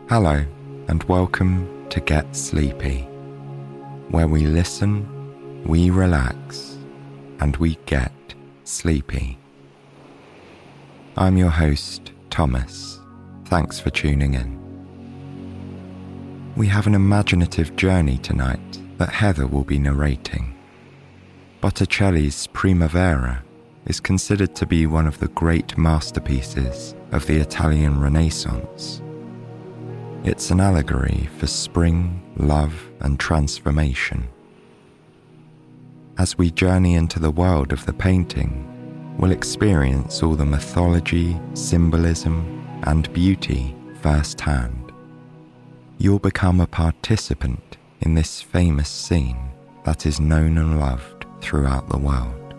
Hello, and welcome to Get Sleepy, where we listen, we relax, and we get sleepy. I'm your host, Thomas. Thanks for tuning in. We have an imaginative journey tonight that Heather will be narrating. Botticelli's Primavera is considered to be one of the great masterpieces of the Italian Renaissance. It's an allegory for spring, love, and transformation. As we journey into the world of the painting, we'll experience all the mythology, symbolism, and beauty firsthand. You'll become a participant in this famous scene that is known and loved throughout the world.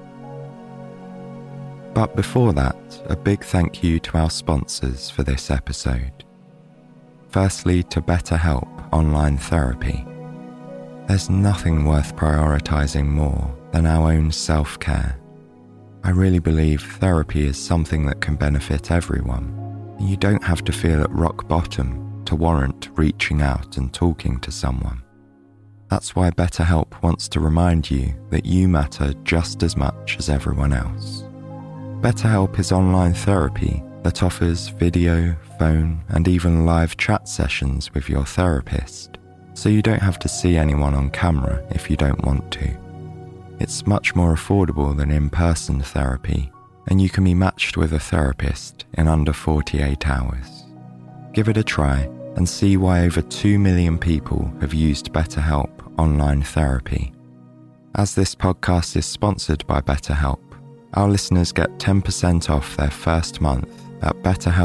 But before that, a big thank you to our sponsors for this episode. Firstly, to BetterHelp Online Therapy. There's nothing worth prioritizing more than our own self-care. I really believe therapy is something that can benefit everyone, and you don't have to feel at rock bottom to warrant reaching out and talking to someone. That's why BetterHelp wants to remind you that you matter just as much as everyone else. BetterHelp is online therapy that offers video, phone, and even live chat sessions with your therapist, so you don't have to see anyone on camera if you don't want to. It's much more affordable than in-person therapy, and you can be matched with a therapist in under 48 hours. Give it a try and see why over 2 million people have used BetterHelp online therapy. As this podcast is sponsored by BetterHelp, our listeners get 10% off their first month at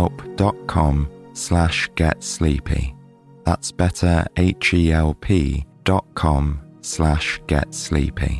betterhelp.com/getsleepy. That's betterhelp.com/getsleepy.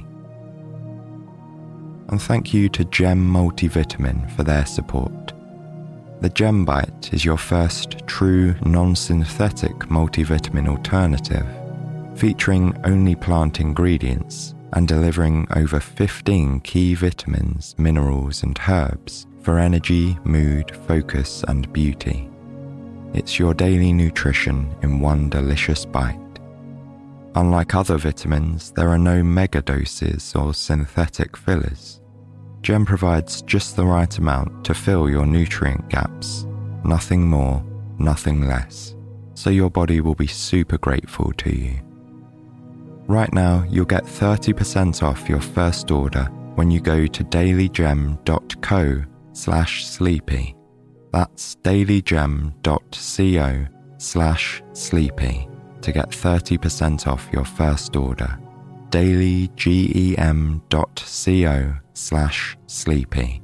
And thank you to Gem Multivitamin for their support. The Gem Bite is your first true non-synthetic multivitamin alternative, featuring only plant ingredients and delivering over 15 key vitamins, minerals, and herbs for energy, mood, focus, and beauty. It's your daily nutrition in one delicious bite. Unlike other vitamins, there are no mega doses or synthetic fillers. Gem provides just the right amount to fill your nutrient gaps, nothing more, nothing less, so your body will be super grateful to you. Right now, you'll get 30% off your first order when you go to dailygem.co/sleepy. That's dailygem.co/sleepy to get 30% off your first order. dailygem.co/sleepy.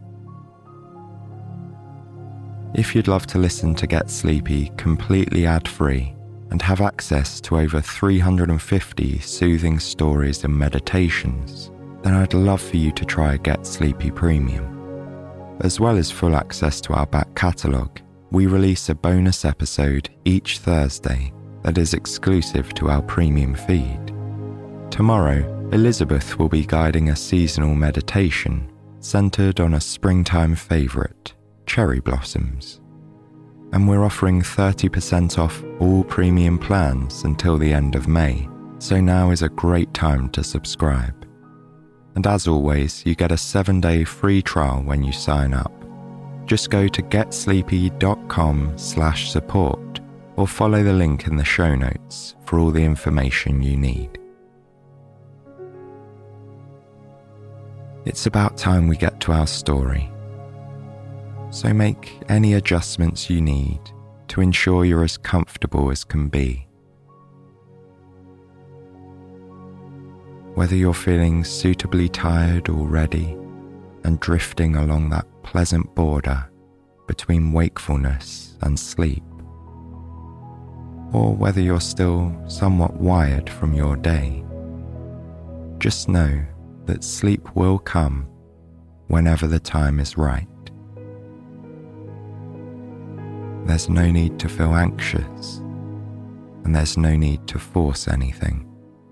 If you'd love to listen to Get Sleepy completely ad-free and have access to over 350 soothing stories and meditations, then I'd love for you to try Get Sleepy Premium. As well as full access to our back catalogue, we release a bonus episode each Thursday that is exclusive to our premium feed. Tomorrow, Elizabeth will be guiding a seasonal meditation centered on a springtime favourite, cherry blossoms. And we're offering 30% off all premium plans until the end of May, so now is a great time to subscribe. And as always, you get a 7-day free trial when you sign up. Just go to getsleepy.com/support or follow the link in the show notes for all the information you need. It's about time we get to our story. So make any adjustments you need to ensure you're as comfortable as can be. Whether you're feeling suitably tired already and drifting along that pleasant border between wakefulness and sleep, or whether you're still somewhat wired from your day, just know that sleep will come whenever the time is right. There's no need to feel anxious, and there's no need to force anything.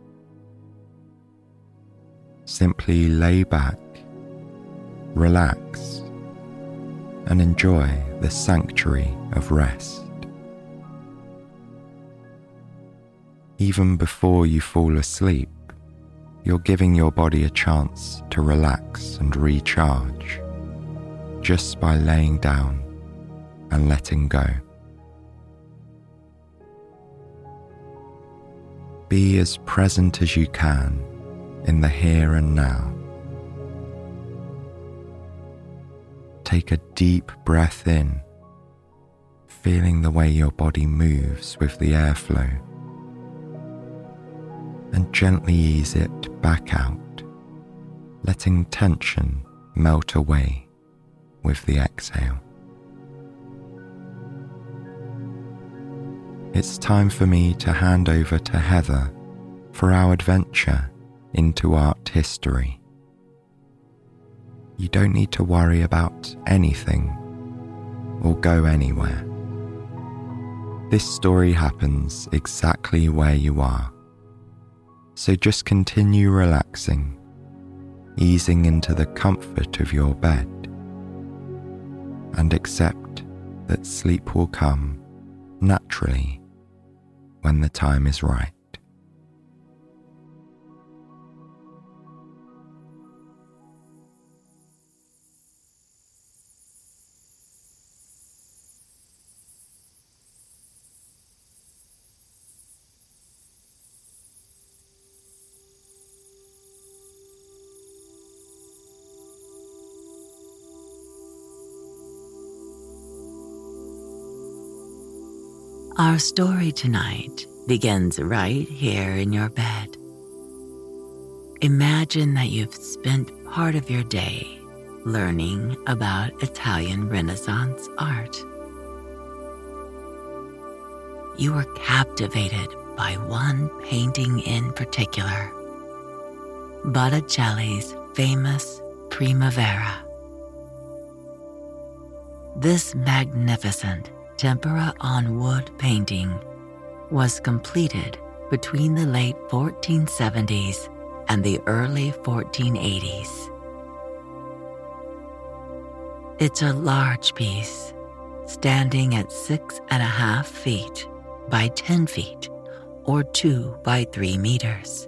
Simply lay back, relax, and enjoy the sanctuary of rest. Even before you fall asleep, you're giving your body a chance to relax and recharge just by laying down and letting go. Be as present as you can in the here and now. Take a deep breath in, feeling the way your body moves with the airflow, and gently ease it back out, letting tension melt away with the exhale. It's time for me to hand over to Heather for our adventure into art history. You don't need to worry about anything or go anywhere. This story happens exactly where you are. So just continue relaxing, easing into the comfort of your bed, and accept that sleep will come naturally when the time is right. Our story tonight begins right here in your bed. Imagine that you've spent part of your day learning about Italian Renaissance art. You were captivated by one painting in particular, Botticelli's famous Primavera. This magnificent tempera on wood painting was completed between the late 1470s and the early 1480s. It's a large piece, standing at 6.5 feet by 10 feet, or 2 by 3 meters.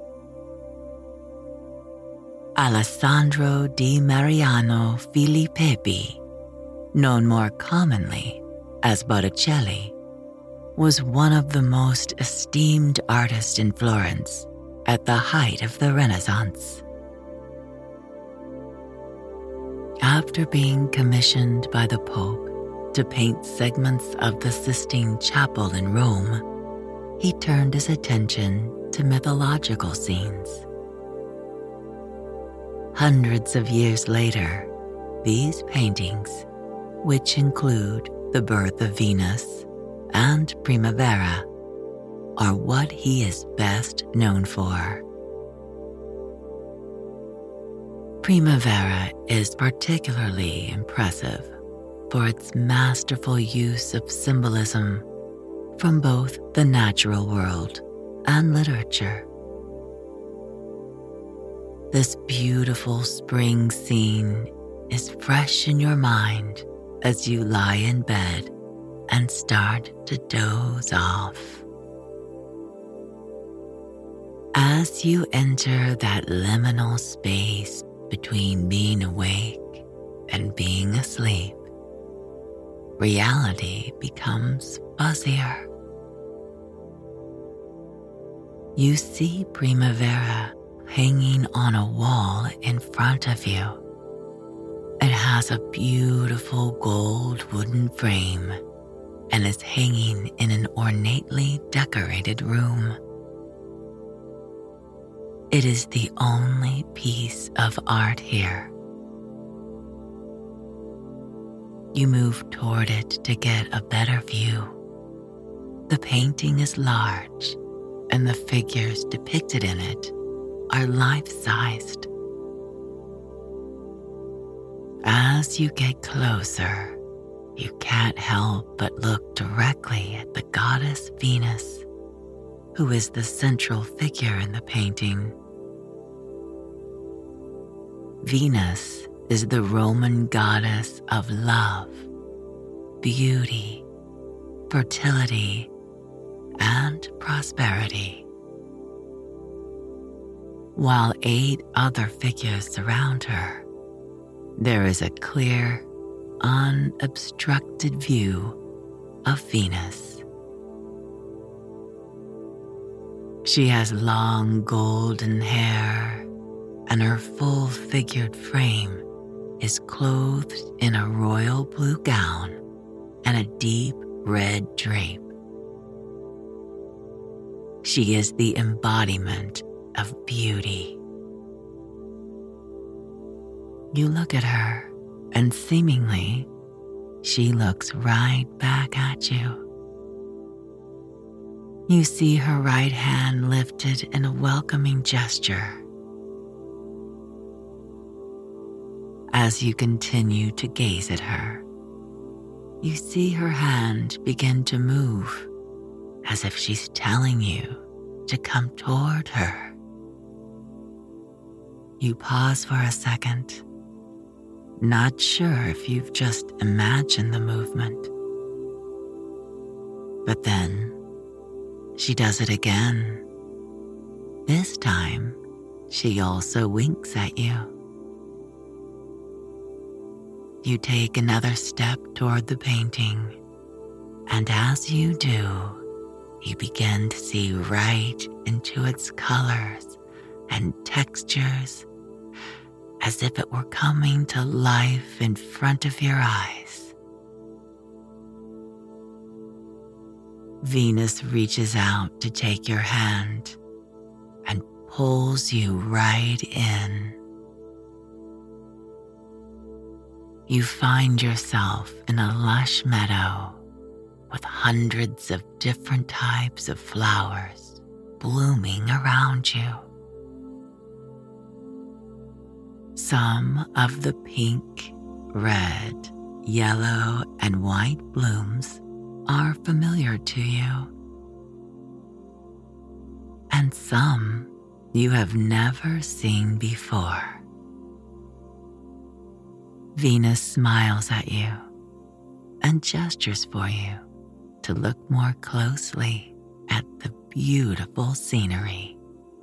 Alessandro di Mariano Filippi, known more commonly as Botticelli, was one of the most esteemed artists in Florence at the height of the Renaissance. After being commissioned by the Pope to paint segments of the Sistine Chapel in Rome, he turned his attention to mythological scenes. Hundreds of years later, these paintings, which include the birth of Venus and Primavera, are what he is best known for. Primavera is particularly impressive for its masterful use of symbolism from both the natural world and literature. This beautiful spring scene is fresh in your mind as you lie in bed and start to doze off. As you enter that liminal space between being awake and being asleep, reality becomes fuzzier. You see Primavera hanging on a wall in front of you. It has a beautiful gold wooden frame and is hanging in an ornately decorated room. It is the only piece of art here. You move toward it to get a better view. The painting is large, and the figures depicted in it are life-sized. As you get closer, you can't help but look directly at the goddess Venus, who is the central figure in the painting. Venus is the Roman goddess of love, beauty, fertility, and prosperity. While 8 other figures surround her, there is a clear, unobstructed view of Venus. She has long golden hair, and her full-figured frame is clothed in a royal blue gown and a deep red drape. She is the embodiment of beauty. You look at her, and seemingly, she looks right back at you. You see her right hand lifted in a welcoming gesture. As you continue to gaze at her, you see her hand begin to move as if she's telling you to come toward her. You pause for a second, not sure if you've just imagined the movement. But then she does it again. This time, she also winks at you. You take another step toward the painting, and as you do, you begin to see right into its colors and textures, as if it were coming to life in front of your eyes. Venus reaches out to take your hand and pulls you right in. You find yourself in a lush meadow with hundreds of different types of flowers blooming around you. Some of the pink, red, yellow, and white blooms are familiar to you, and some you have never seen before. Venus smiles at you and gestures for you to look more closely at the beautiful scenery.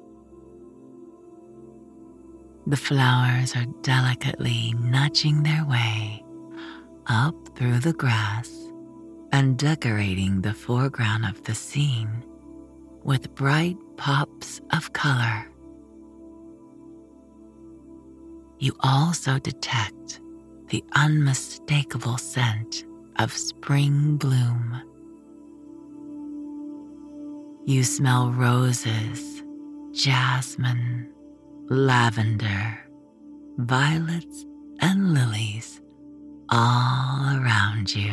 The flowers are delicately nudging their way up through the grass and decorating the foreground of the scene with bright pops of color. You also detect the unmistakable scent of spring bloom. You smell roses, jasmine, lavender, violets, and lilies all around you.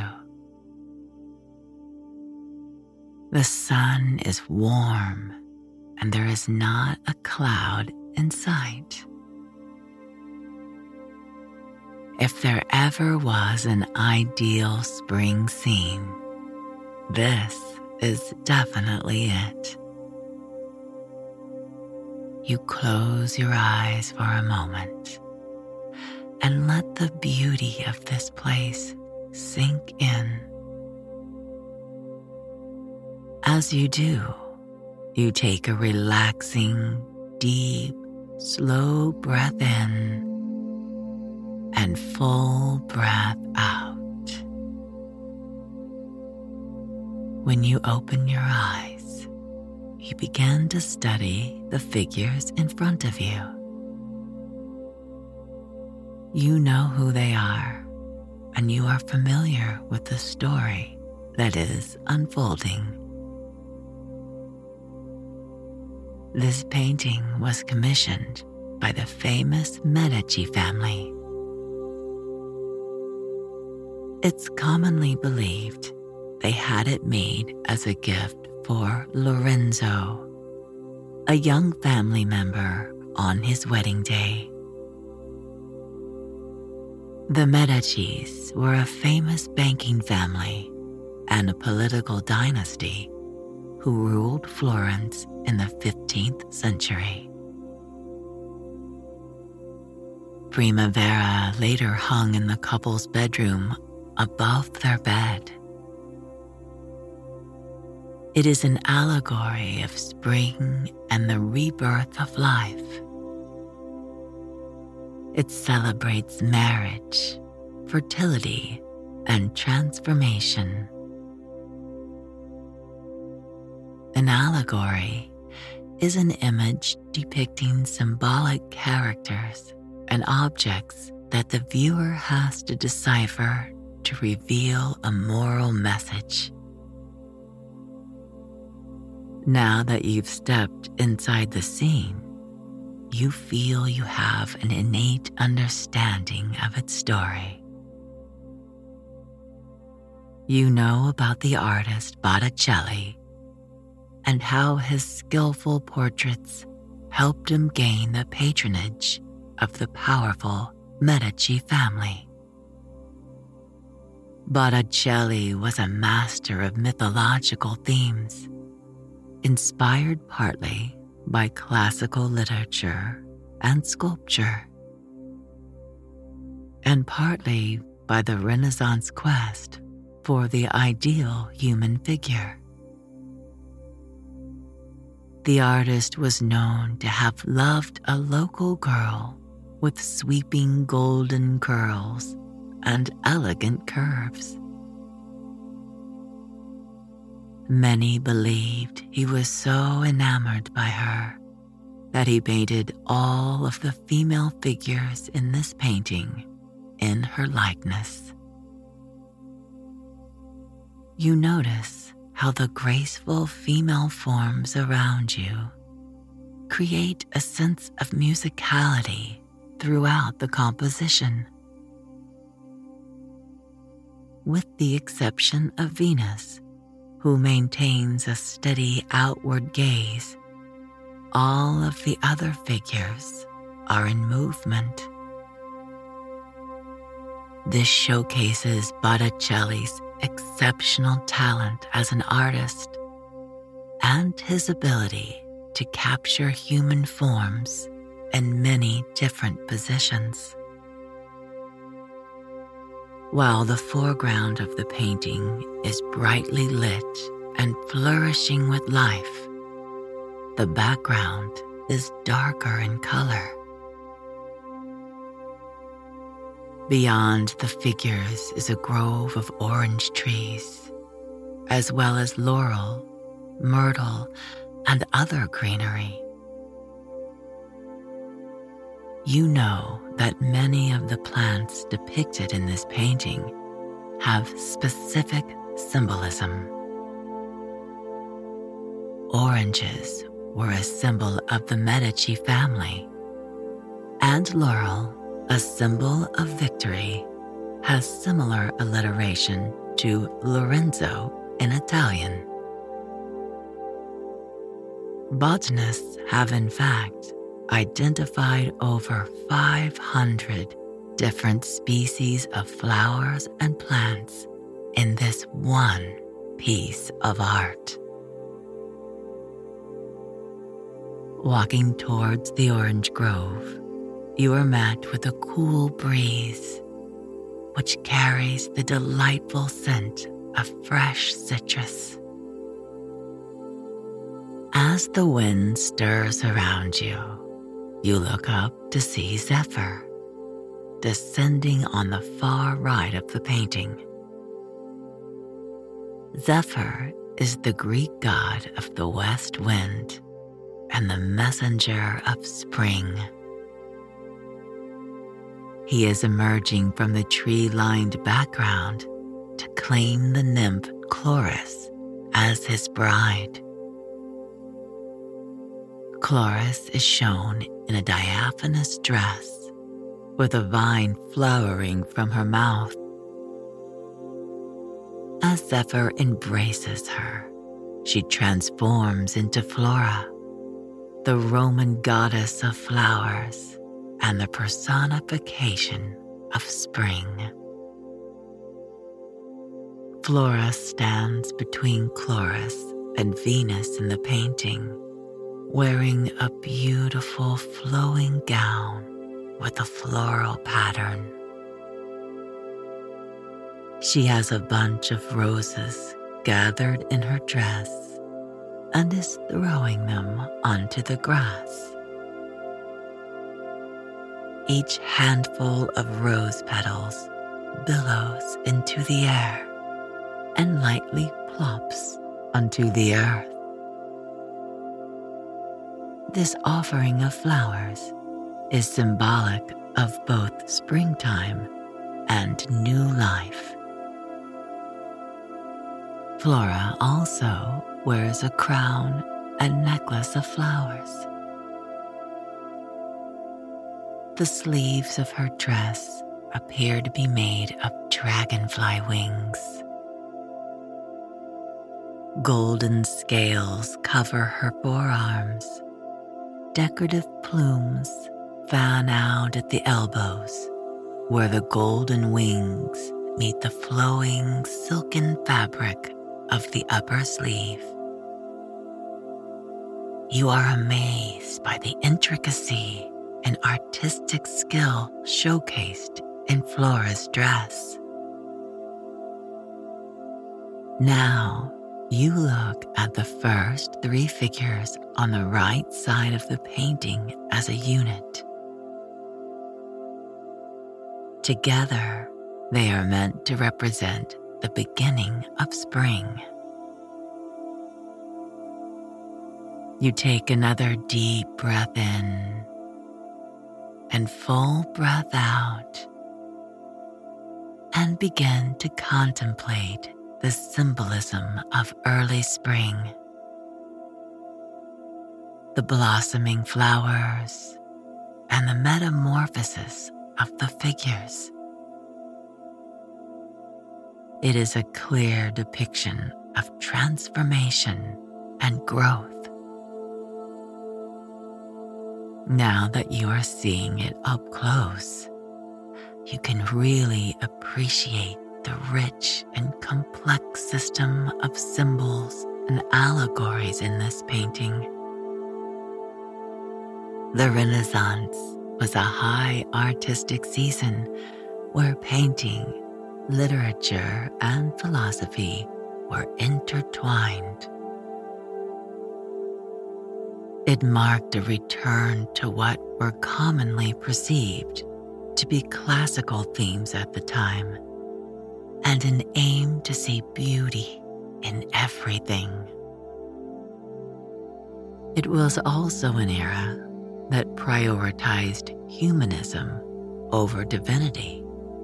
The sun is warm, and there is not a cloud in sight. If there ever was an ideal spring scene, this is definitely it. You close your eyes for a moment and let the beauty of this place sink in. As you do, you take a relaxing, deep, slow breath in and full breath out. When you open your eyes, you begin to study the figures in front of you. You know who they are, and you are familiar with the story that is unfolding. This painting was commissioned by the famous Medici family. It's commonly believed they had it made as a gift for Lorenzo, a young family member on his wedding day. The Medicis were a famous banking family and a political dynasty who ruled Florence in the 15th century. Primavera later hung in the couple's bedroom above their bed. It is an allegory of spring and the rebirth of life. It celebrates marriage, fertility, and transformation. An allegory is an image depicting symbolic characters and objects that the viewer has to decipher to reveal a moral message. Now that you've stepped inside the scene, you feel you have an innate understanding of its story. You know about the artist Botticelli and how his skillful portraits helped him gain the patronage of the powerful Medici family. Botticelli was a master of mythological themes, inspired partly by classical literature and sculpture, and partly by the Renaissance quest for the ideal human figure. The artist was known to have loved a local girl with sweeping golden curls and elegant curves. Many believed he was so enamored by her that he painted all of the female figures in this painting in her likeness. You notice how the graceful female forms around you create a sense of musicality throughout the composition. With the exception of Venus, who maintains a steady outward gaze, all of the other figures are in movement. This showcases Botticelli's exceptional talent as an artist and his ability to capture human forms in many different positions. While the foreground of the painting is brightly lit and flourishing with life, the background is darker in color. Beyond the figures is a grove of orange trees, as well as laurel, myrtle, and other greenery. You know that many of the plants depicted in this painting have specific symbolism. Oranges were a symbol of the Medici family, and laurel, a symbol of victory, has similar alliteration to Lorenzo in Italian. Botanists have in fact identified over 500 different species of flowers and plants in this one piece of art. Walking towards the orange grove, you are met with a cool breeze, which carries the delightful scent of fresh citrus. As the wind stirs around you, you look up to see Zephyr, descending on the far right of the painting. Zephyr is the Greek god of the west wind and the messenger of spring. He is emerging from the tree-lined background to claim the nymph Chloris as his bride. Chloris is shown in a diaphanous dress with a vine flowering from her mouth. As Zephyr embraces her, she transforms into Flora, the Roman goddess of flowers and the personification of spring. Flora stands between Chloris and Venus in the painting, wearing a beautiful flowing gown with a floral pattern. She has a bunch of roses gathered in her dress and is throwing them onto the grass. Each handful of rose petals billows into the air and lightly plops onto the earth. This offering of flowers is symbolic of both springtime and new life. Flora also wears a crown and necklace of flowers. The sleeves of her dress appear to be made of dragonfly wings. Golden scales cover her forearms. Decorative plumes fan out at the elbows, where the golden wings meet the flowing silken fabric of the upper sleeve. You are amazed by the intricacy and artistic skill showcased in Flora's dress. Now, you look at the first three figures on the right side of the painting as a unit. Together, they are meant to represent the beginning of spring. You take another deep breath in and full breath out and begin to contemplate the symbolism of early spring. The blossoming flowers and the metamorphosis of the figures. It is a clear depiction of transformation and growth. Now that you are seeing it up close, you can really appreciate the rich and complex system of symbols and allegories in this painting. The Renaissance was a high artistic season where painting, literature, and philosophy were intertwined. It marked a return to what were commonly perceived to be classical themes at the time, and an aim to see beauty in everything. It was also an era that prioritized humanism over divinity.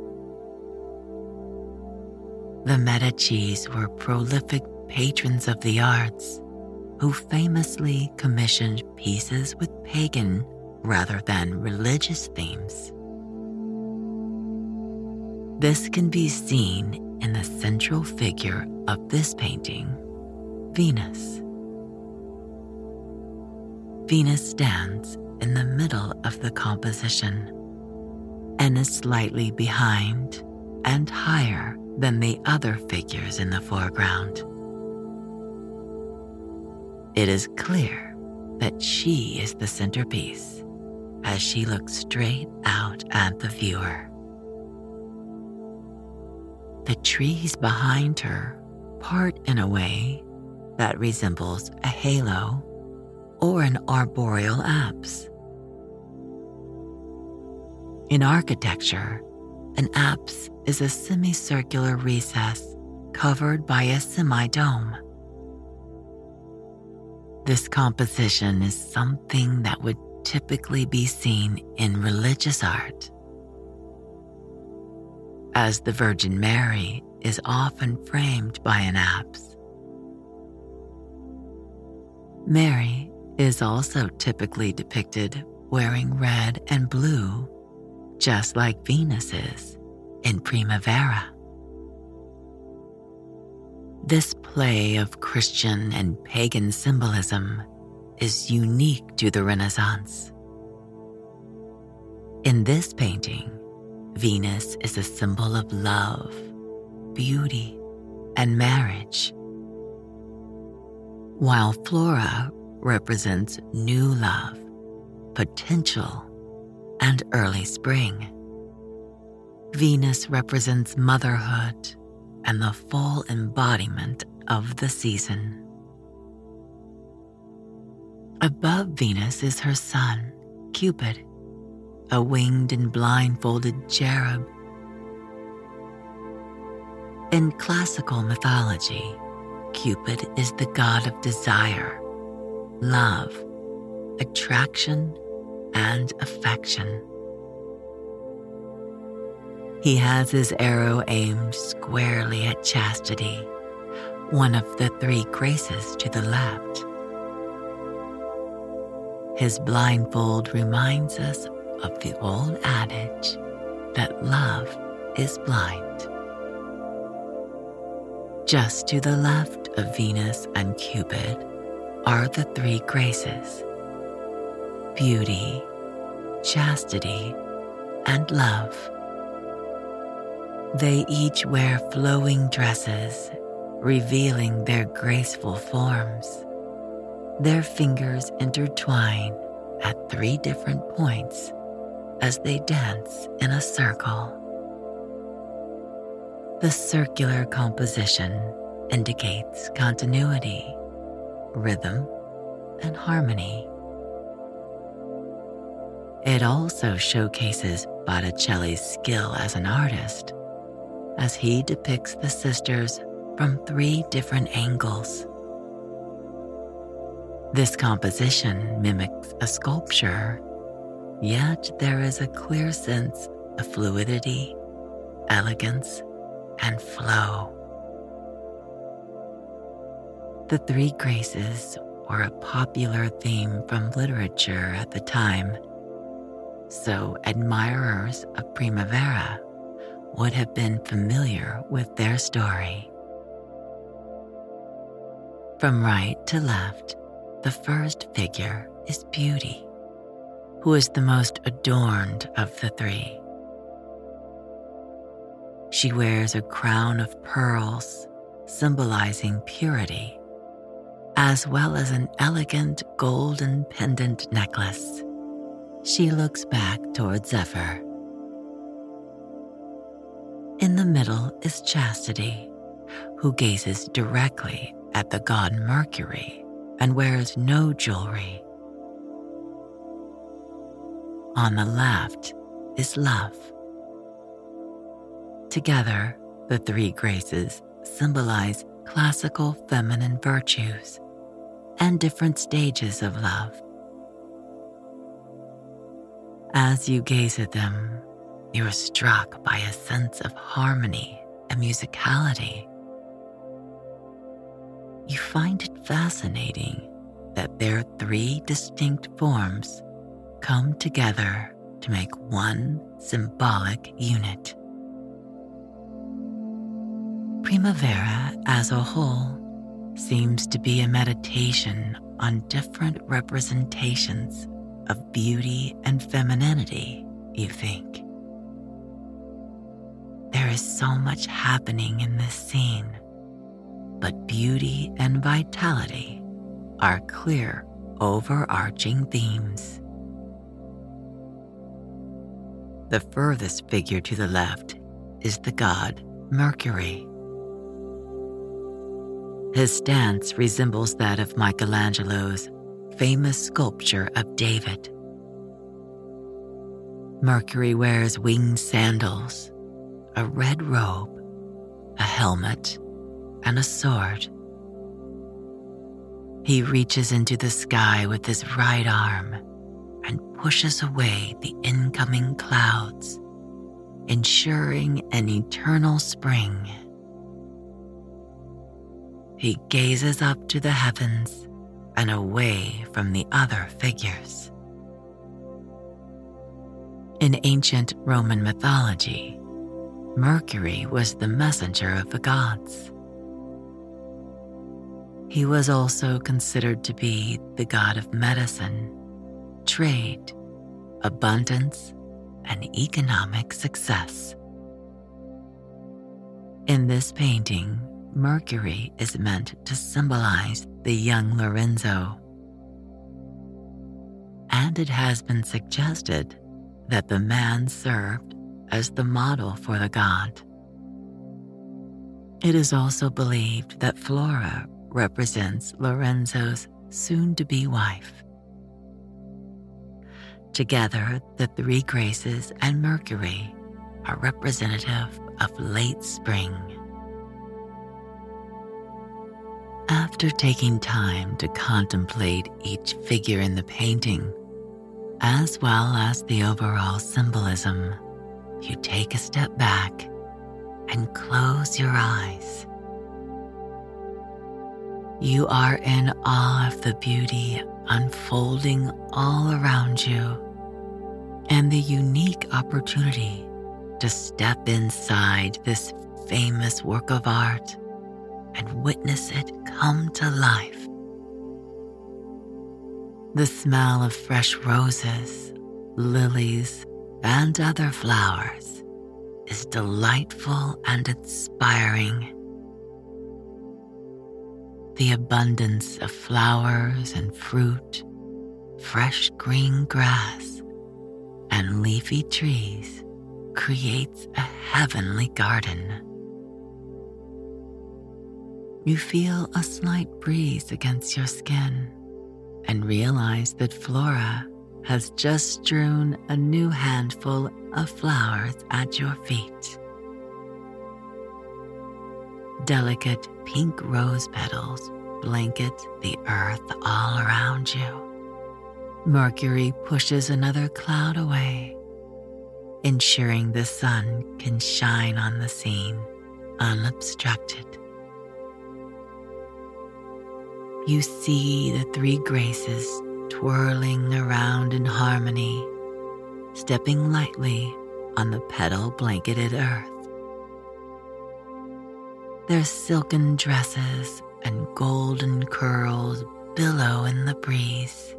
The Medicis were prolific patrons of the arts who famously commissioned pieces with pagan rather than religious themes. This can be seen in the central figure of this painting, Venus. Venus stands in the middle of the composition and is slightly behind and higher than the other figures in the foreground. It is clear that she is the centerpiece as she looks straight out at the viewer. The trees behind her part in a way that resembles a halo or an arboreal apse. In architecture, an apse is a semicircular recess covered by a semi-dome. This composition is something that would typically be seen in religious art, as the Virgin Mary is often framed by an apse. Mary is also typically depicted wearing red and blue, just like Venus is in Primavera. This play of Christian and pagan symbolism is unique to the Renaissance. In this painting, Venus is a symbol of love, beauty, and marriage, while Flora represents new love, potential, and early spring. Venus represents motherhood and the full embodiment of the season. Above Venus is her son, Cupid, a winged and blindfolded cherub. In classical mythology, Cupid is the god of desire, love, attraction, and affection. He has his arrow aimed squarely at chastity, one of the three graces to the left. His blindfold reminds us of the old adage that love is blind. Just to the left of Venus and Cupid are the three graces: beauty, chastity, and love. They each wear flowing dresses, revealing their graceful forms. Their fingers intertwine at 3 different points as they dance in a circle. The circular composition indicates continuity, rhythm, and harmony. It also showcases Botticelli's skill as an artist, as he depicts the sisters from 3 different angles. This composition mimics a sculpture, yet there is a clear sense of fluidity, elegance, and flow. The 3 graces were a popular theme from literature at the time, so admirers of Primavera would have been familiar with their story. From right to left, the first figure is Beauty, who is the most adorned of the 3. She wears a crown of pearls, symbolizing purity, as well as an elegant golden pendant necklace. She looks back toward Zephyr. In the middle is Chastity, who gazes directly at the god Mercury and wears no jewelry. On the left is Love. Together, the 3 graces symbolize classical feminine virtues and different stages of love. As you gaze at them, you are struck by a sense of harmony and musicality. You find it fascinating that their 3 distinct forms come together to make one symbolic unit. Primavera as a whole seems to be a meditation on different representations of beauty and femininity, you think. There is so much happening in this scene, but beauty and vitality are clear, overarching themes. The furthest figure to the left is the god Mercury. His stance resembles that of Michelangelo's famous sculpture of David. Mercury wears winged sandals, a red robe, a helmet, and a sword. He reaches into the sky with his right arm and pushes away the incoming clouds, ensuring an eternal spring. He gazes up to the heavens and away from the other figures. In ancient Roman mythology, Mercury was the messenger of the gods. He was also considered to be the god of medicine, trade, abundance, and economic success. In this painting, Mercury is meant to symbolize the young Lorenzo, and it has been suggested that the man served as the model for the god. It is also believed that Flora represents Lorenzo's soon-to-be wife. Together, the three graces and Mercury are representative of late spring. After taking time to contemplate each figure in the painting, as well as the overall symbolism, you take a step back and close your eyes. You are in awe of the beauty unfolding all around you and the unique opportunity to step inside this famous work of art and witness it come to life. The smell of fresh roses, lilies, and other flowers is delightful and inspiring. The abundance of flowers and fruit, fresh green grass, and leafy trees creates a heavenly garden. You feel a slight breeze against your skin and realize that Flora has just strewn a new handful of flowers at your feet. Delicate pink rose petals blanket the earth all around you. Mercury pushes another cloud away, ensuring the sun can shine on the scene unobstructed. You see the three graces twirling around in harmony, stepping lightly on the petal-blanketed earth. Their silken dresses and golden curls billow in the breeze.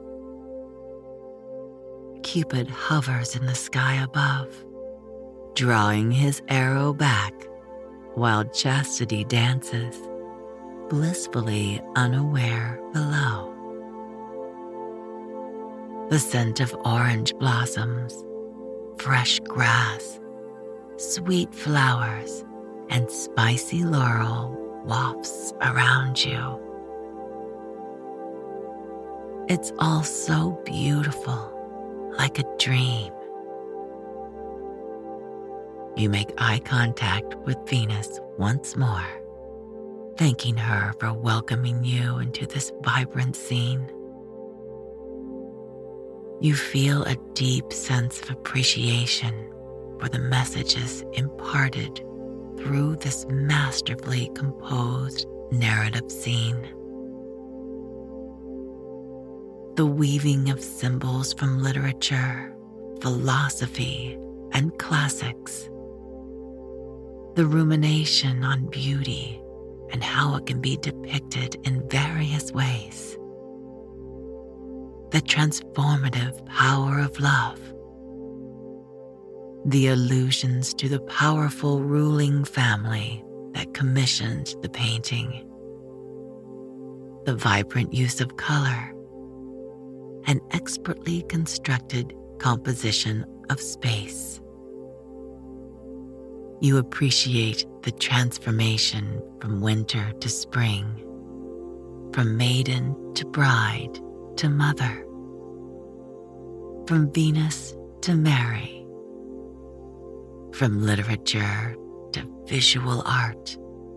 Cupid hovers in the sky above, drawing his arrow back, while Chastity dances, blissfully unaware below. The scent of orange blossoms, fresh grass, sweet flowers, and spicy laurel wafts around you. It's all so beautiful, like a dream. You make eye contact with Venus once more, thanking her for welcoming you into this vibrant scene. You feel a deep sense of appreciation for the messages imparted through this masterfully composed narrative scene. The weaving of symbols from literature, philosophy, and classics. The rumination on beauty and how it can be depicted in various ways. The transformative power of love. The allusions to the powerful ruling family that commissioned the painting. The vibrant use of color. An expertly constructed composition of space. You appreciate the transformation from winter to spring, from maiden to bride to mother, from Venus to Mary, from literature to visual art.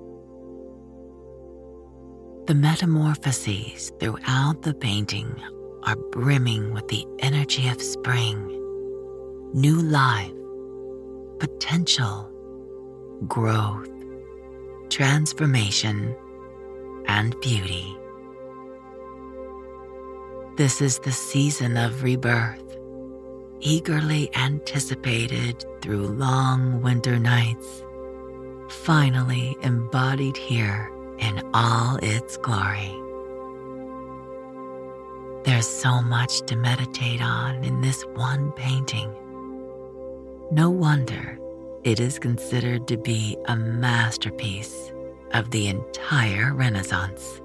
The metamorphoses throughout the painting are brimming with the energy of spring, new life, potential, growth, transformation, and beauty. This is the season of rebirth, eagerly anticipated through long winter nights, finally embodied here in all its glory. There's so much to meditate on in this one painting. No wonder it is considered to be a masterpiece of the entire Renaissance.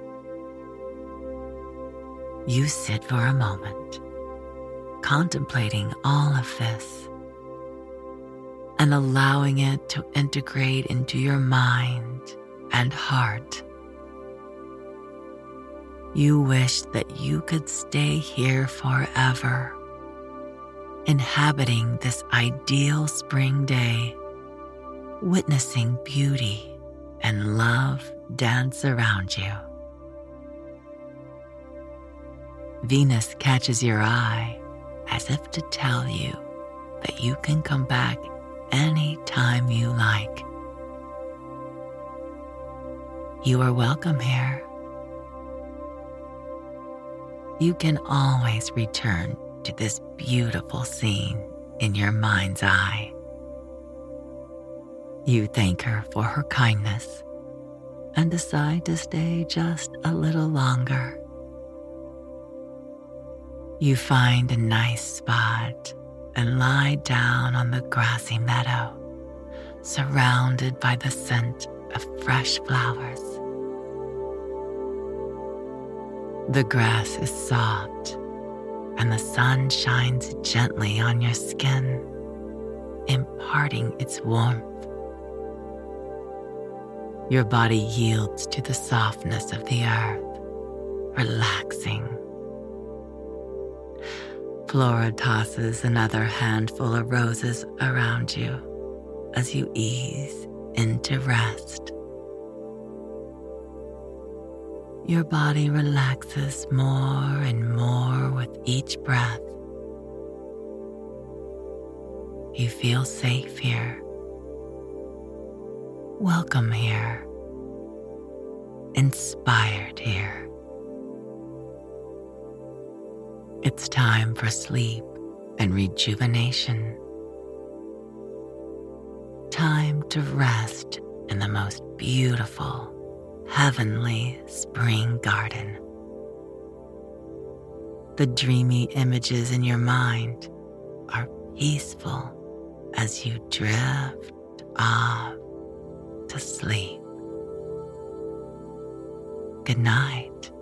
You sit for a moment, contemplating all of this and allowing it to integrate into your mind and heart. You wish that you could stay here forever, inhabiting this ideal spring day, witnessing beauty and love dance around you. Venus catches your eye as if to tell you that you can come back any time you like. You are welcome here. You can always return to this beautiful scene in your mind's eye. You thank her for her kindness and decide to stay just a little longer. You find a nice spot and lie down on the grassy meadow, surrounded by the scent of fresh flowers. The grass is soft, and the sun shines gently on your skin, imparting its warmth. Your body yields to the softness of the earth, relaxing. Flora tosses another handful of roses around you as you ease into rest. Your body relaxes more and more with each breath. You feel safe here. Welcome here. Inspired here. It's time for sleep and rejuvenation. Time to rest in the most beautiful, heavenly spring garden. The dreamy images in your mind are peaceful as you drift off to sleep. Good night.